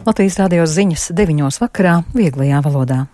Latvijas radio ziņas 9:00 vakarā vieglajā valodā.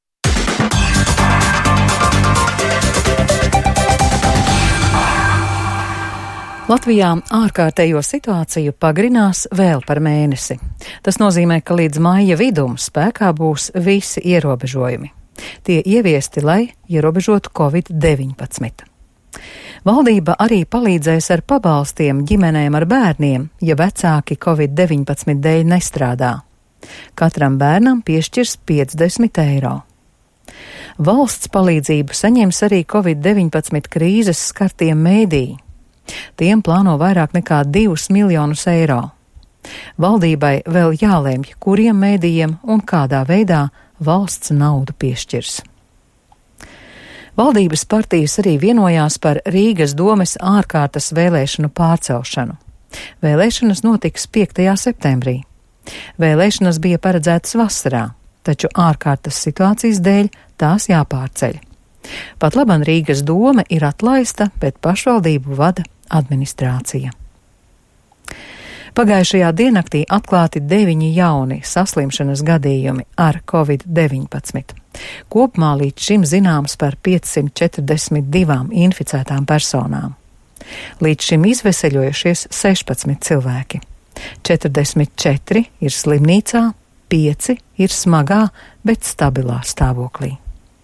Latvijā ārkārtējo situāciju pagarinās vēl par mēnesi. Tas nozīmē, ka līdz maija vidum spēkā būs visi ierobežojumi. Tie ieviesti, lai ierobežotu Covid-19. Valdība arī palīdzēs ar pabalstiem ģimenēm ar bērniem, ja vecāki Covid-19 dēļ nestrādā. Katram bērnam piešķirs 50 eiro. Valsts palīdzību saņems arī Covid-19 krīzes skartie mēdīji. Tiem plāno vairāk nekā 2 miljonus eiro. Valdībai vēl jālemj, kuriem mēdījiem un kādā veidā valsts naudu piešķirs. Valdības partijas arī vienojās par Rīgas domes ārkārtas vēlēšanu pārcelšanu. Vēlēšanas notiks 5. septembrī. Vēlēšanas bija paredzētas vasarā, taču ārkārtas situācijas dēļ tās jāpārceļ. Pat laban Rīgas dome ir atlaista, bet pašvaldību vada administrācija. Pagājušajā diennaktī atklāti 9 jauni saslimšanas gadījumi ar Covid-19. Kopumā līdz šim zināms par 542 inficētām personām. Līdz šim izveseļojušies 16 cilvēki. 44 ir slimnīcā, 5 ir smagā, bet stabilā stāvoklī.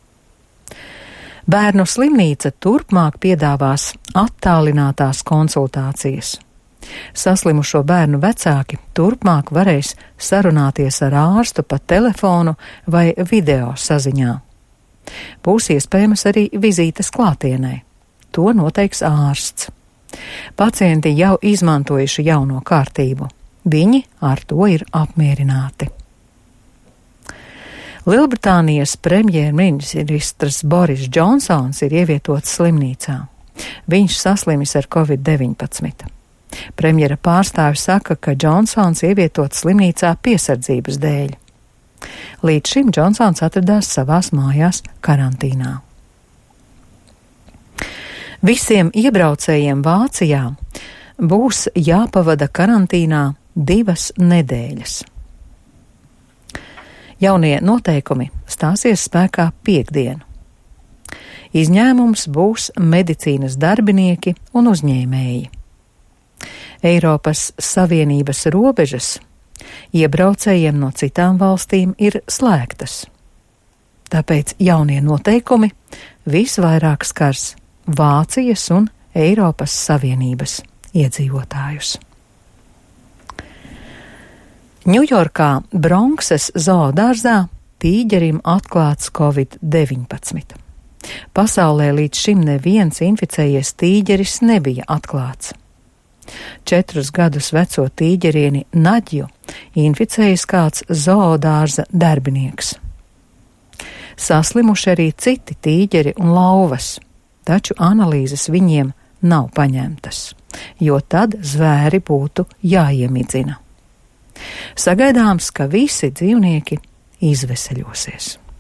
Bērnu slimnīca turpmāk piedāvās attālinātās konsultācijas. Saslimušo bērnu vecāki turpmāk varēs sarunāties ar ārstu pa telefonu vai video saziņā. Būs iespējamas arī vizītes klātienē. To noteiks ārsts. Pacienti jau izmantojuši jauno kārtību. Viņi ar to ir apmierināti. Lielbritānijas premjerministrs Boris Džonsons ir ievietots slimnīcā. Viņš saslimis ar Covid-19. Premjera pārstāvis saka, ka Džonsons ievietots slimnīcā piesardzības dēļ. Līdz šim Džonsons atradās savās mājās karantīnā. Visiem iebraucējiem Vācijā būs jāpavada karantīnā 2 nedēļas. Jaunie noteikumi stāsies spēkā piektdien. Izņēmums būs medicīnas darbinieki un uzņēmēji. Eiropas Savienības robežas iebraucējiem no citām valstīm ir slēgtas. Tāpēc jaunie noteikumi visvairāk skars Vācijas un Eiropas Savienības iedzīvotājus. Ņujorkā Bronksas zoodārzā tīģerim atklāts Covid-19. Pasaulē līdz šim neviens inficējies tīģeris nebija atklāts. 4 gadus veco tīģerieni Naģju inficējis kāds zoodārza darbinieks. Saslimuši arī citi tīģeri un lauvas, taču analīzes viņiem nav paņemtas, jo tad zvēri būtu jāiemidzina. Sagaidāms, ka visi dzīvnieki izveseļosies.